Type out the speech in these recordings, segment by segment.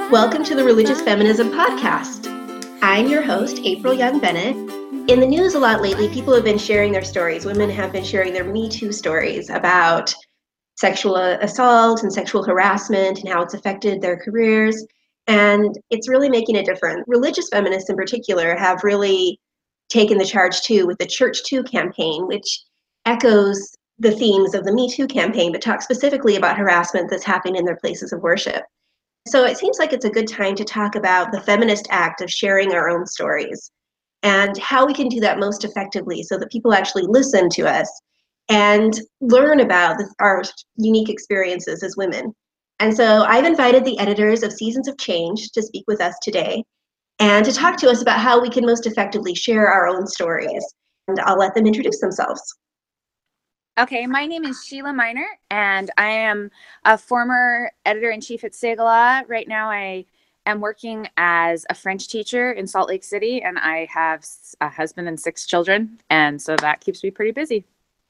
Welcome to the Religious Feminism Podcast. I'm your host, April Young Bennett. In the news a lot lately, people have been sharing their stories. Women have been sharing their Me Too stories about sexual assault and sexual harassment and how it's affected their careers. And it's really making a difference. Religious feminists in particular have really taken the charge too with the Church Too campaign, which echoes the themes of the Me Too campaign, but talks specifically about harassment that's happening in their places of worship. So it seems like it's a good time to talk about the feminist act of sharing our own stories and how we can do that most effectively so that people actually listen to us and learn about our unique experiences as women. And so I've invited the editors of Seasons of Change to speak with us today and to talk to us about how we can most effectively share our own stories. And I'll let them introduce themselves. Okay, my name is Sheila Miner, and I am a former editor-in-chief at Segala. Right now, I am working as a French teacher in Salt Lake City, and I have a husband and 6 children, and so that keeps me pretty busy.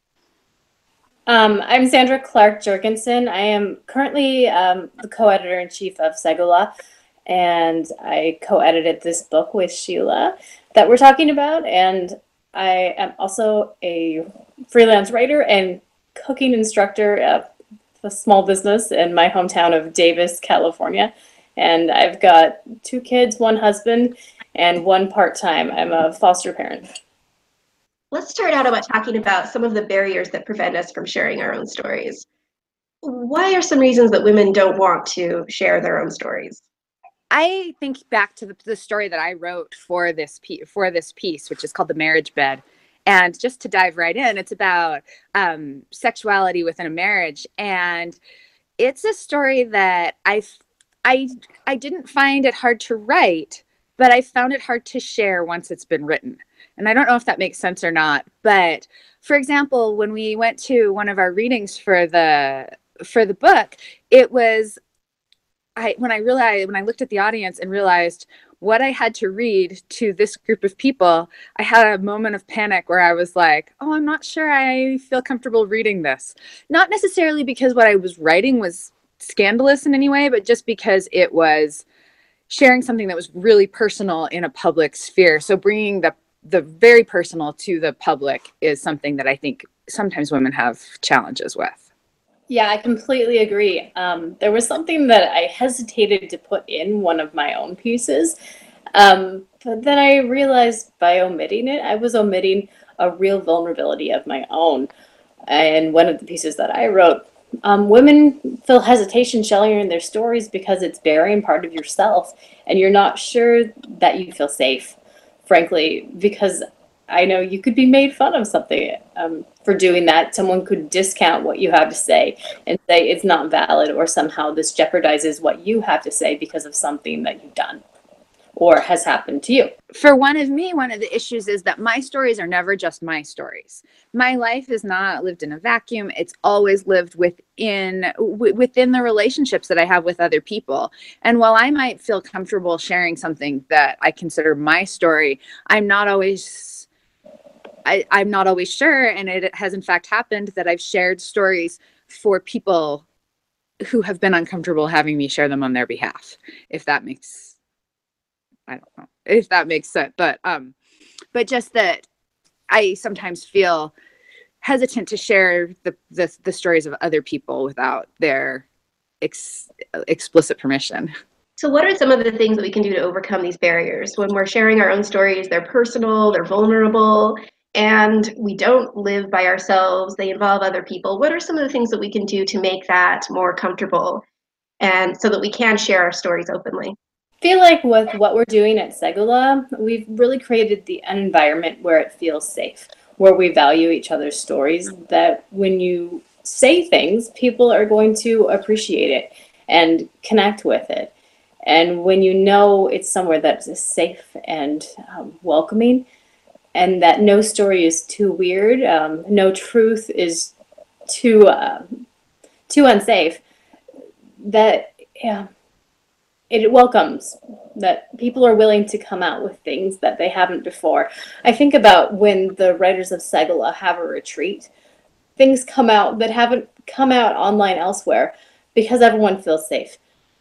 I'm Sandra Clark Jorgensen. I am currently the co-editor-in-chief of Segala, and I co-edited this book with Sheila that we're talking about, and I am also a freelance writer and cooking instructor at a small business in my hometown of Davis, California. And I've got 2 kids, 1 husband, and 1 part-time. I'm a foster parent. Let's start out about talking about some of the barriers that prevent us from sharing our own stories. Why are some reasons that women don't want to share their own stories? I think back to the story that I wrote for this piece, which is called The Marriage Bed. And just to dive right in, it's about sexuality within a marriage. And it's a story that I didn't find it hard to write, but I found it hard to share once it's been written. And I don't know if that makes sense or not. But for example, when we went to one of our readings for the book, it was when I looked at the audience and realized what I had to read to this group of people, I had a moment of panic where I was like, oh, I'm not sure I feel comfortable reading this. Not necessarily because what I was writing was scandalous in any way, but just because it was sharing something that was really personal in a public sphere. So bringing the very personal to the public is something that I think sometimes women have challenges with. Yeah, I completely agree. There was something that I hesitated to put in one of my own pieces, but then I realized by omitting it, I was omitting a real vulnerability of my own. And one of the pieces that I wrote, women feel hesitation sharing their stories because it's burying part of yourself, and you're not sure that you feel safe, frankly, because I know you could be made fun of something for doing that. Someone could discount what you have to say and say it's not valid, or somehow this jeopardizes what you have to say because of something that you've done or has happened to you. For one of the issues is that my stories are never just my stories. My life is not lived in a vacuum. It's always lived within the relationships that I have with other people. And while I might feel comfortable sharing something that I consider my story, I'm not always sure, and it has in fact happened that I've shared stories for people who have been uncomfortable having me share them on their behalf. I don't know if that makes sense, but just that I sometimes feel hesitant to share the stories of other people without their explicit permission. So what are some of the things that we can do to overcome these barriers? When we're sharing our own stories, they're personal, they're vulnerable, and we don't live by ourselves, they involve other people. What are some of the things that we can do to make that more comfortable and so that we can share our stories openly? I feel like with what we're doing at Segala, we've really created an environment where it feels safe, where we value each other's stories, that when you say things, people are going to appreciate it and connect with it. And when you know it's somewhere that's safe and welcoming, and that no story is too weird, no truth is too unsafe, that it welcomes that people are willing to come out with things that they haven't before. I think about when the writers of Segala have a retreat, things come out that haven't come out online elsewhere because everyone feels safe.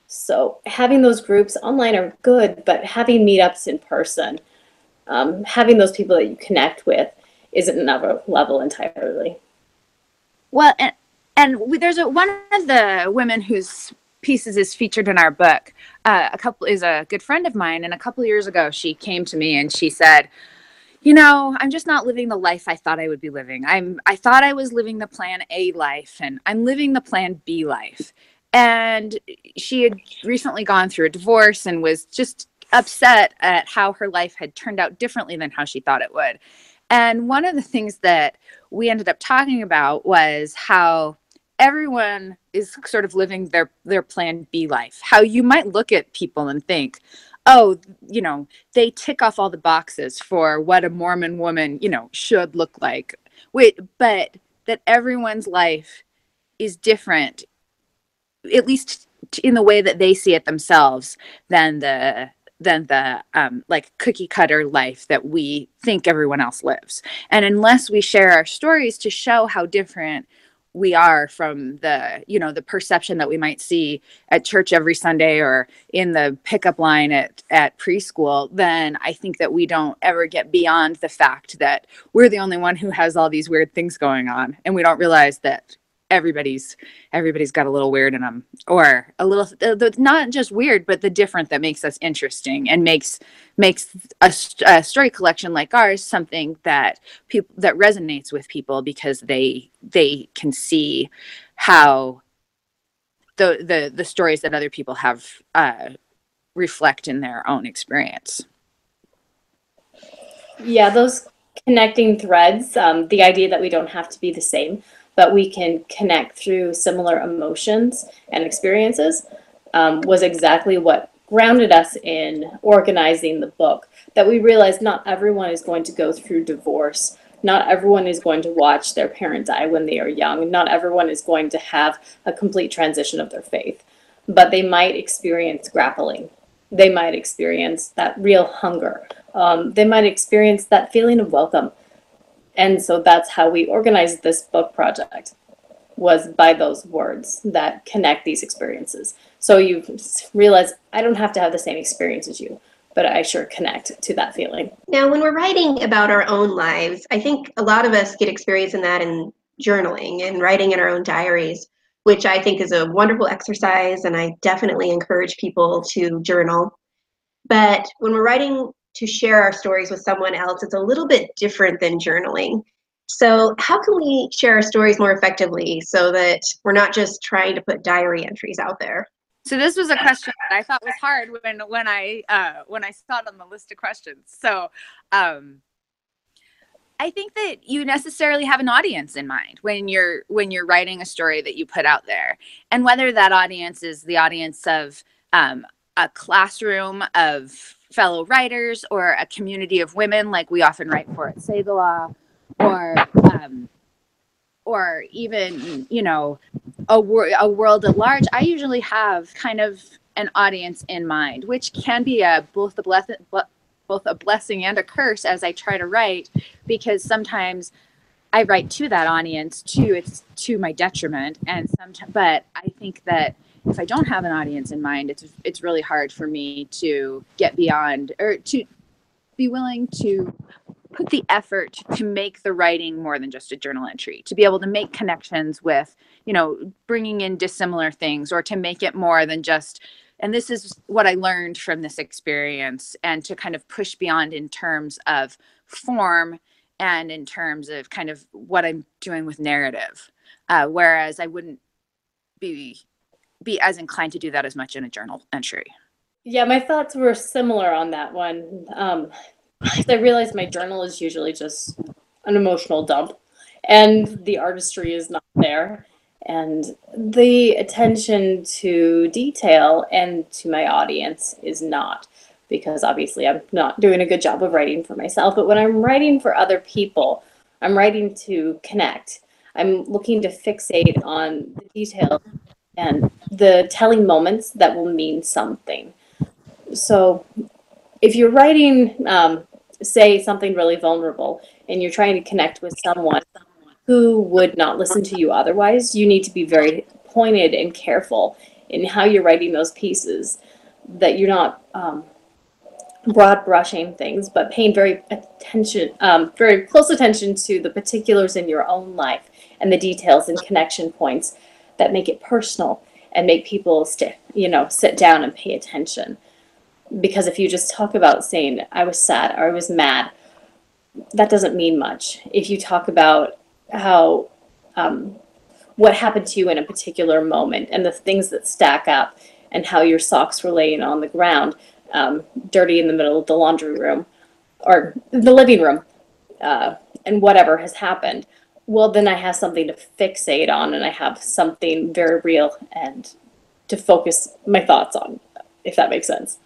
So having those groups online are good, but having meetups in person, having those people that you connect with is another level entirely. Well, there's one of the women whose pieces is featured in our book. Is a good friend of mine, and a couple of years ago, she came to me and she said, I'm just not living the life I thought I would be living. I thought I was living the plan A life, and I'm living the plan B life. And she had recently gone through a divorce and was just upset at how her life had turned out differently than how she thought it would. And one of the things that we ended up talking about was how everyone is sort of living their plan B life. How you might look at people and think, oh, they tick off all the boxes for what a Mormon woman, should look like. But that everyone's life is different, at least in the way that they see it themselves, than the like cookie cutter life that we think everyone else lives. And unless we share our stories to show how different we are from the perception that we might see at church every Sunday or in the pickup line at preschool, then I think that we don't ever get beyond the fact that we're the only one who has all these weird things going on, and we don't realize that everybody's got a little weird in them, or a little, not just weird, but the different that makes us interesting and makes a story collection like ours something that resonates with people, because they can see how the stories that other people have reflect in their own experience. Yeah, those connecting threads, the idea that we don't have to be the same, but we can connect through similar emotions and experiences, was exactly what grounded us in organizing the book. That we realized not everyone is going to go through divorce. Not everyone is going to watch their parent die when they are young. Not everyone is going to have a complete transition of their faith, but they might experience grappling. They might experience that real hunger. They might experience that feeling of welcome. And so that's how we organized this book project, was by those words that connect these experiences. So you realize I don't have to have the same experience as you, but I sure connect to that feeling. Now, when we're writing about our own lives, I think a lot of us get experience in that in journaling and writing in our own diaries, which I think is a wonderful exercise, and I definitely encourage people to journal. But when we're writing to share our stories with someone else, it's a little bit different than journaling. So how can we share our stories more effectively so that we're not just trying to put diary entries out there? So this was a question that I thought was hard when I saw it on the list of questions. So I think that you necessarily have an audience in mind when you're writing a story that you put out there, and whether that audience is the audience of a classroom of fellow writers, or a community of women like we often write for at Say the Law, or even a world at large. I usually have kind of an audience in mind, which can be both a blessing and a curse as I try to write, because sometimes I write to that audience too. It's to my detriment, but I think that if I don't have an audience in mind, it's really hard for me to get beyond, or to be willing to put the effort to make the writing more than just a journal entry, to be able to make connections with, bringing in dissimilar things, or to make it more than just, and this is what I learned from this experience, and to kind of push beyond in terms of form and in terms of kind of what I'm doing with narrative. Whereas I wouldn't be as inclined to do that as much in a journal entry. Yeah, my thoughts were similar on that one. I realized my journal is usually just an emotional dump, and the artistry is not there, and the attention to detail and to my audience is not, because obviously I'm not doing a good job of writing for myself. But when I'm writing for other people, I'm writing to connect. I'm looking to fixate on the detail and the telling moments that will mean something. So if you're writing, say, something really vulnerable, and you're trying to connect with someone who would not listen to you otherwise, you need to be very pointed and careful in how you're writing those pieces, that you're not broad brushing things, but paying very close attention to the particulars in your own life and the details and connection points that make it personal and make people sit down and pay attention. Because if you just talk about saying, I was sad or I was mad, that doesn't mean much. If you talk about how, what happened to you in a particular moment and the things that stack up and how your socks were laying on the ground, dirty in the middle of the laundry room or the living room, and whatever has happened, well, then I have something to fixate on and I have something very real and to focus my thoughts on, if that makes sense.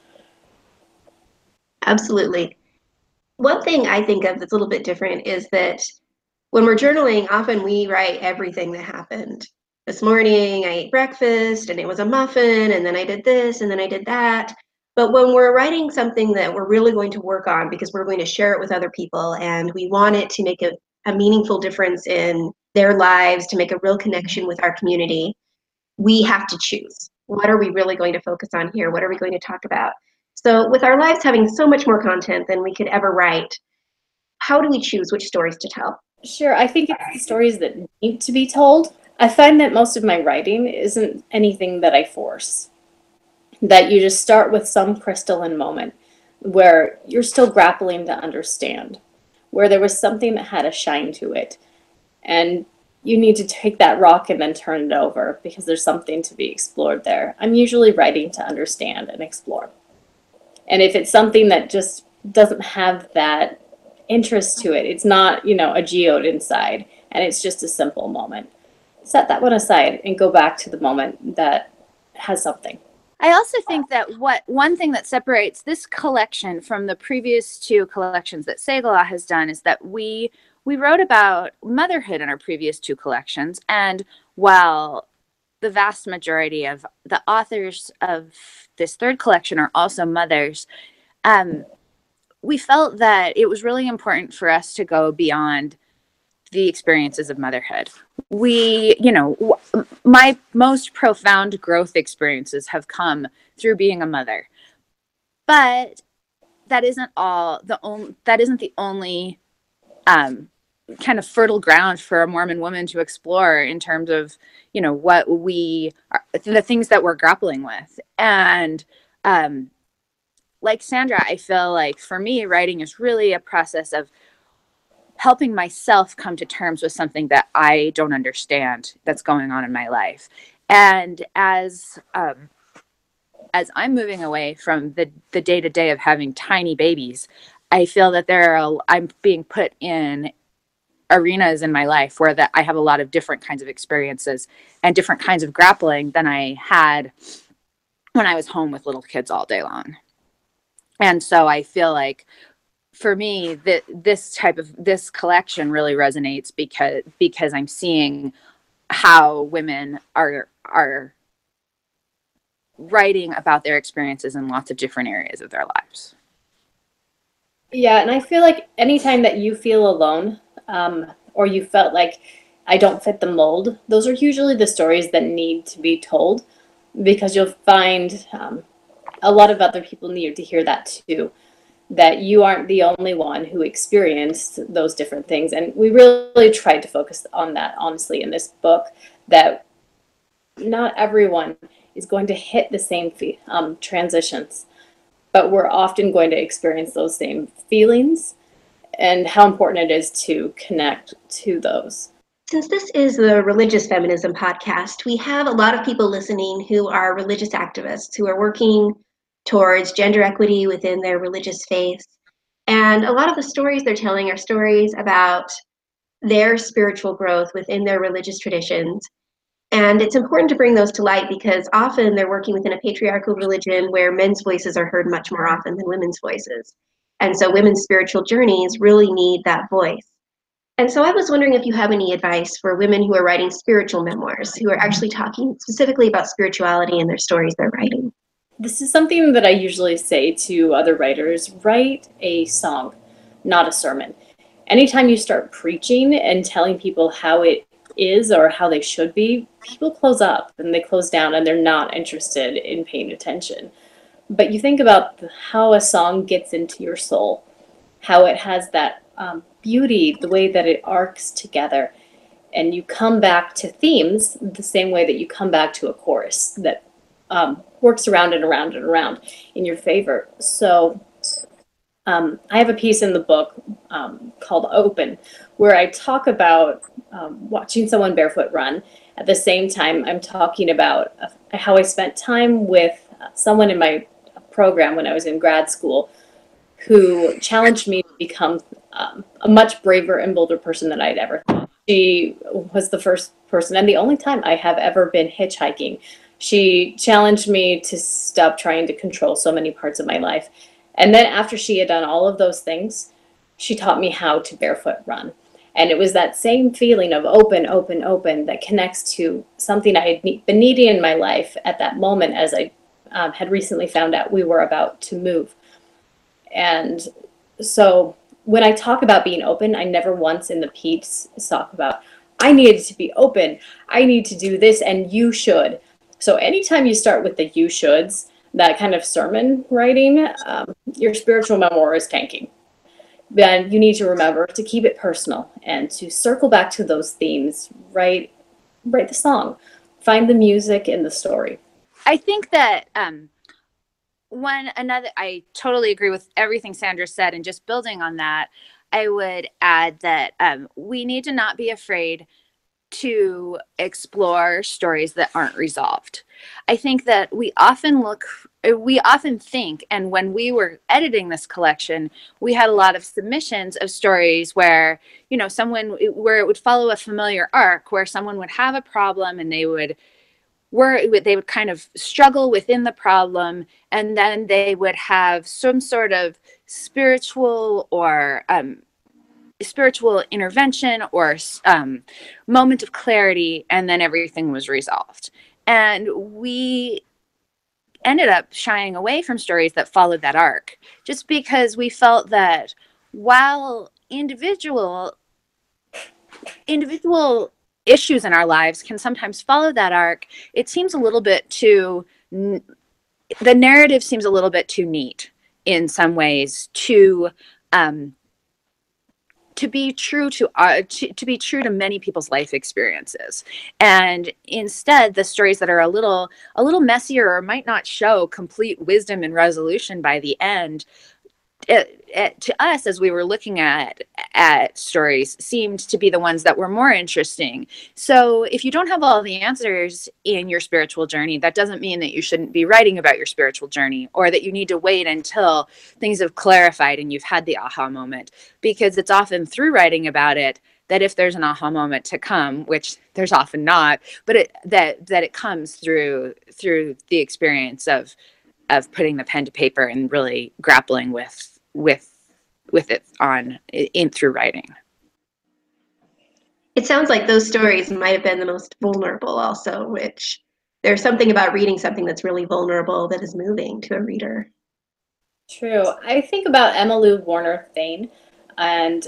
Absolutely. One thing I think of that's a little bit different is that when we're journaling, often we write everything that happened. This morning, I ate breakfast and it was a muffin, and then I did this, and then I did that. But when we're writing something that we're really going to work on because we're going to share it with other people and we want it to make a meaningful difference in their lives, to make a real connection with our community, we have to choose. What are we really going to focus on here? What are we going to talk about? So with our lives having so much more content than we could ever write, how do we choose which stories to tell? Sure, I think it's the stories that need to be told. I find that most of my writing isn't anything that I force. That you just start with some crystalline moment where you're still grappling to understand, where there was something that had a shine to it. And you need to take that rock and then turn it over because there's something to be explored there. I'm usually writing to understand and explore. And if it's something that just doesn't have that interest to it, it's not, a geode inside, and it's just a simple moment, set that one aside and go back to the moment that has something. I also think that one thing that separates this collection from the previous two collections that Segala has done is that we wrote about motherhood in our previous two collections, and while the vast majority of the authors of this third collection are also mothers, we felt that it was really important for us to go beyond the experiences of motherhood. My most profound growth experiences have come through being a mother, but that isn't the only kind of fertile ground for a Mormon woman to explore in terms of, what the things that we're grappling with. And like Sandra, I feel like for me, writing is really a process of helping myself come to terms with something that I don't understand that's going on in my life. And as I'm moving away from the day-to-day of having tiny babies, I feel that I'm being put in arenas in my life where that I have a lot of different kinds of experiences and different kinds of grappling than I had when I was home with little kids all day long. And so I feel like for me that this collection really resonates because I'm seeing how women are writing about their experiences in lots of different areas of their lives. Yeah, and I feel like anytime that you feel alone, or you felt like I don't fit the mold, those are usually the stories that need to be told, because you'll find a lot of other people need to hear that too, that you aren't the only one who experienced those different things. And we really tried to focus on that, honestly, in this book, that not everyone is going to hit the same transitions, but we're often going to experience those same feelings, and how important it is to connect to those. Since this is the Religious Feminism podcast, we have a lot of people listening who are religious activists who are working towards gender equity within their religious faith. And a lot of the stories they're telling are stories about their spiritual growth within their religious traditions. And it's important to bring those to light because often they're working within a patriarchal religion where men's voices are heard much more often than women's voices. And so women's spiritual journeys really need that voice. And so I was wondering if you have any advice for women who are writing spiritual memoirs, who are actually talking specifically about spirituality in their stories they're writing. This is something that I usually say to other writers: write a song, not a sermon. Anytime you start preaching and telling people how it is or how they should be, people close up and they close down and they're not interested in paying attention. But you think about how a song gets into your soul, how it has that beauty, the way that it arcs together, and you come back to themes the same way that you come back to a chorus that works around and around and around in your favor. So I have a piece in the book called Open, where I talk about watching someone barefoot run. At the same time, I'm talking about how I spent time with someone in my program when I was in grad school who challenged me to become a much braver and bolder person than I'd ever thought. She was the first person and the only time I have ever been hitchhiking. She challenged me to stop trying to control so many parts of my life. And then after she had done all of those things, she taught me how to barefoot run. And it was that same feeling of open, open, open that connects to something I had been needing in my life at that moment, as I had recently found out we were about to move. And so when I talk about being open, I never once in the piece talk about, I needed to be open, I need to do this, and you should. So anytime you start with the you shoulds, that kind of sermon writing, your spiritual memoir is tanking. Then you need to remember to keep it personal and to circle back to those themes, write the song, find the music in the story. I think that I totally agree with everything Sandra said, and just building on that, I would add that we need to not be afraid to explore stories that aren't resolved. I think that we often think, and when we were editing this collection, we had a lot of submissions of stories where, where it would follow a familiar arc, where someone would have a problem and they would kind of struggle within the problem, and then they would have some sort of spiritual intervention or moment of clarity, and then everything was resolved. And we ended up shying away from stories that followed that arc, just because we felt that while individual issues in our lives can sometimes follow that arc, it seems a little bit too, the narrative seems a little bit too neat in some ways to be true to many people's life experiences. And instead, the stories that are a little messier or might not show complete wisdom and resolution by the end, to us, as we were looking at stories, seemed to be the ones that were more interesting. So if you don't have all the answers in your spiritual journey, that doesn't mean that you shouldn't be writing about your spiritual journey, or that you need to wait until things have clarified and you've had the aha moment, because it's often through writing about it that if there's an aha moment to come, which there's often not, but that it comes through the experience of putting the pen to paper and really grappling with it through writing. It sounds like those stories might have been the most vulnerable also, which there's something about reading something that's really vulnerable that is moving to a reader. True. I think about Emmylou Warner Thane, and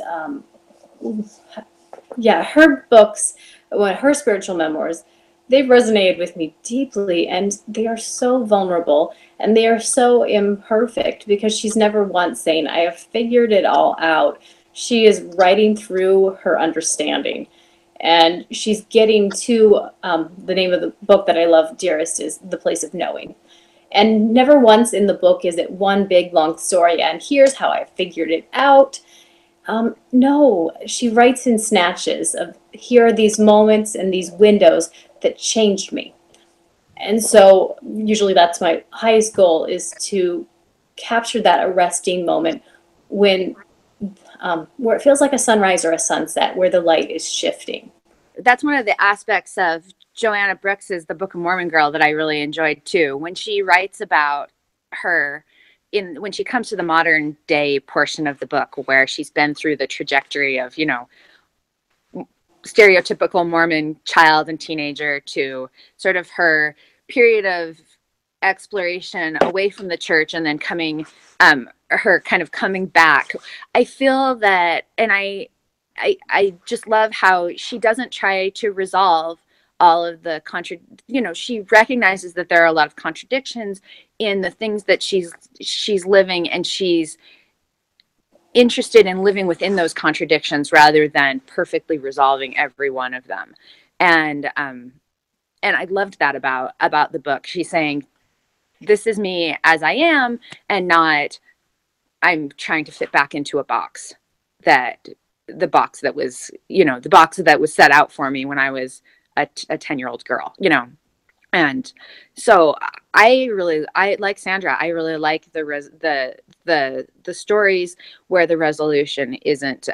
her books, her spiritual memoirs, they've resonated with me deeply, and they are so vulnerable and they are so imperfect, because she's never once saying, I have figured it all out. She is writing through her understanding, and she's getting to the name of the book that I love dearest is The Place of Knowing. And never once in the book is it one big long story and here's how I figured it out. No, she writes in snatches of, here are these moments and these windows that changed me. And so usually that's my highest goal, is to capture that arresting moment when where it feels like a sunrise or a sunset, where the light is shifting. That's one of the aspects of Joanna Brooks's The Book of Mormon Girl that I really enjoyed too. When she writes about her when she comes to the modern day portion of the book, where she's been through the trajectory of, stereotypical Mormon child and teenager to sort of her period of exploration away from the church, and then her kind of coming back. I feel that, and I I just love how she doesn't try to resolve all of the she recognizes that there are a lot of contradictions in the things that she's living, and she's interested in living within those contradictions rather than perfectly resolving every one of them. And I loved that about the book. She's saying, this is me as I am, and not I'm trying to fit back into a box, that the box that was, the box that was set out for me when I was a 10-year-old girl, And so I like Sandra. I really like the stories where the resolution isn't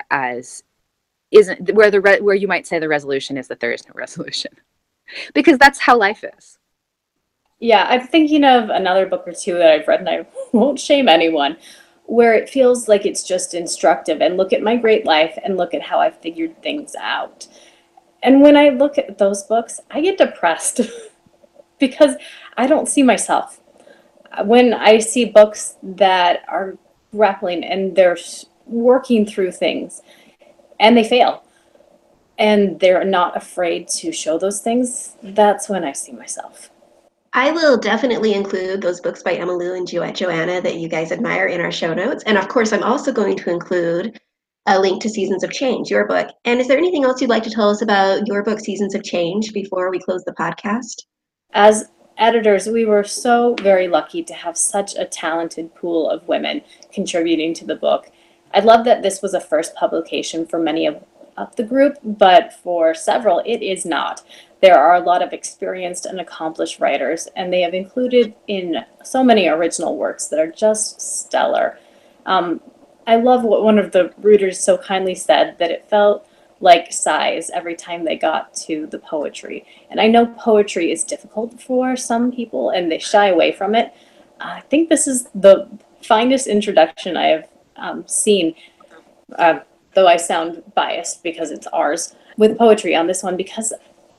where you might say the resolution is that there is no resolution, because that's how life is. Yeah, I'm thinking of another book or two that I've read, and I won't shame anyone, where it feels like it's just instructive and look at my great life and look at how I figured things out. And when I look at those books, I get depressed because I don't see myself. When I see books that are grappling and they're working through things and they fail and they're not afraid to show those things, that's when I see myself. I will definitely include those books by Emma Lou and Duet Joanna that you guys admire in our show notes. And of course, I'm also going to include a link to Seasons of Change, your book. And is there anything else you'd like to tell us about your book, Seasons of Change, before we close the podcast? As editors, we were so very lucky to have such a talented pool of women contributing to the book. I love that this was a first publication for many of the group, but for several, it is not. There are a lot of experienced and accomplished writers, and they have included in so many original works that are just stellar. I love what one of the readers so kindly said, that it felt like sighs every time they got to the poetry. And I know poetry is difficult for some people and they shy away from it. I think this is the finest introduction I have seen, though I sound biased because it's ours, with poetry on this one, because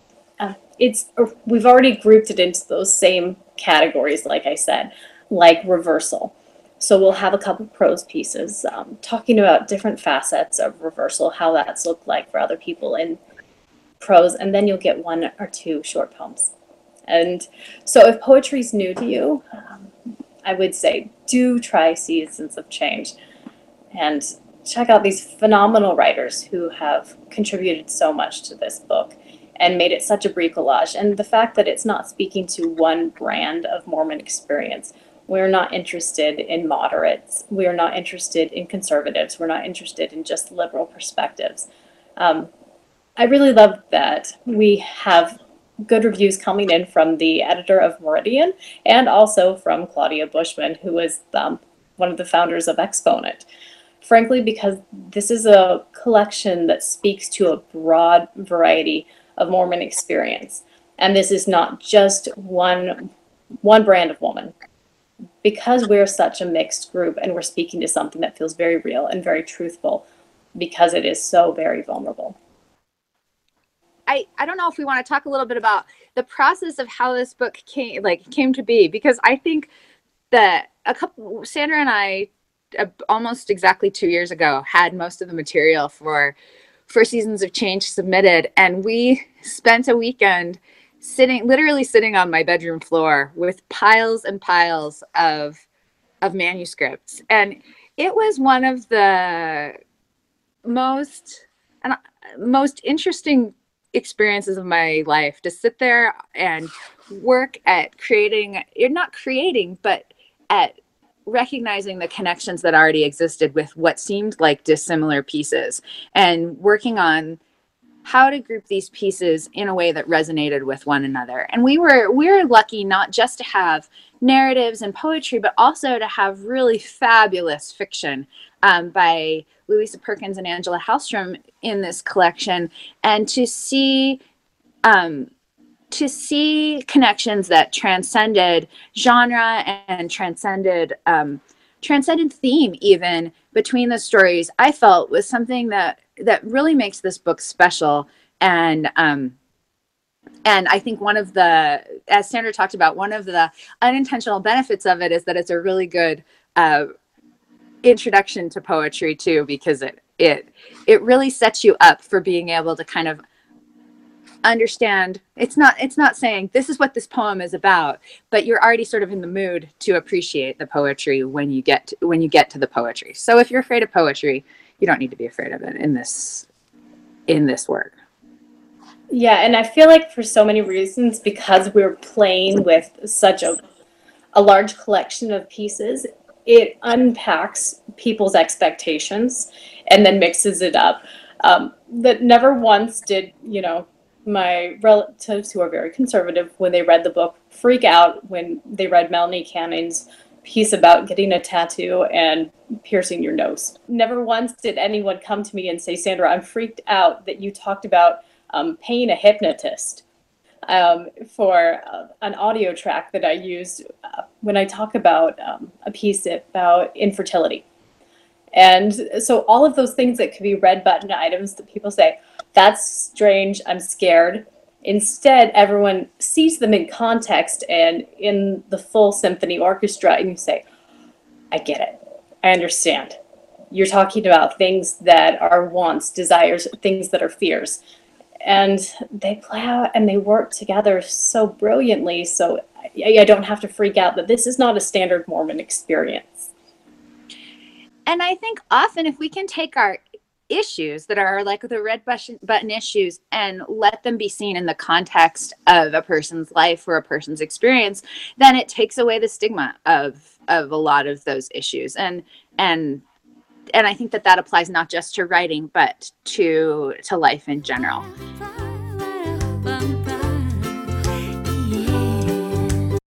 we've already grouped it into those same categories, like I said, like reversal. So we'll have a couple prose pieces talking about different facets of reversal, how that's looked like for other people in prose, and then you'll get one or two short poems. And so if poetry's new to you, I would say do try Seasons of Change and check out these phenomenal writers who have contributed so much to this book and made it such a bricolage. And the fact that it's not speaking to one brand of Mormon experience. We're not interested in moderates. We're not interested in conservatives. We're not interested in just liberal perspectives. I really love that we have good reviews coming in from the editor of Meridian and also from Claudia Bushman, who was one of the founders of Exponent. Frankly, because this is a collection that speaks to a broad variety of Mormon experience. And this is not just one brand of woman. Because we're such a mixed group and we're speaking to something that feels very real and very truthful, because it is so very vulnerable. I don't know if we want to talk a little bit about the process of how this book came to be, because I think that Sandra and I almost exactly 2 years ago had most of the material for Seasons of Change submitted, and we spent a weekend literally sitting on my bedroom floor with piles and piles of manuscripts. And it was one of the most interesting experiences of my life to sit there and work at but at recognizing the connections that already existed with what seemed like dissimilar pieces, and working on how to group these pieces in a way that resonated with one another. And we were lucky not just to have narratives and poetry, but also to have really fabulous fiction by Louisa Perkins and Angela Hallstrom in this collection, and to see connections that transcended genre and transcended theme even between the stories, I felt was something that really makes this book special. And I think one of the, as Sandra talked about, one of the unintentional benefits of it is that it's a really good introduction to poetry too, because it really sets you up for being able to kind of understand. It's not saying this is what this poem is about, but you're already sort of in the mood to appreciate the poetry when you get to the poetry. So if you're afraid of poetry, you don't need to be afraid of it in this work. Yeah, and I feel like for so many reasons, because we're playing with such a large collection of pieces, it unpacks people's expectations and then mixes it up. That never once did, my relatives who are very conservative, when they read the book, freak out when they read Melanie Canning's piece about getting a tattoo and piercing your nose. Never once did anyone come to me and say, Sandra, I'm freaked out that you talked about paying a hypnotist for an audio track that I used when I talk about a piece about infertility. And so all of those things that could be red button items that people say, that's strange, I'm scared. Instead, everyone sees them in context and in the full symphony orchestra, and you say, I get it. I understand. You're talking about things that are wants, desires, things that are fears. And they play out and they work together so brilliantly. So I don't have to freak out that this is not a standard Mormon experience. And I think often if we can take our issues that are like the red button issues and let them be seen in the context of a person's life or a person's experience, then it takes away the stigma of a lot of those issues. And I think that applies not just to writing, but to life in general.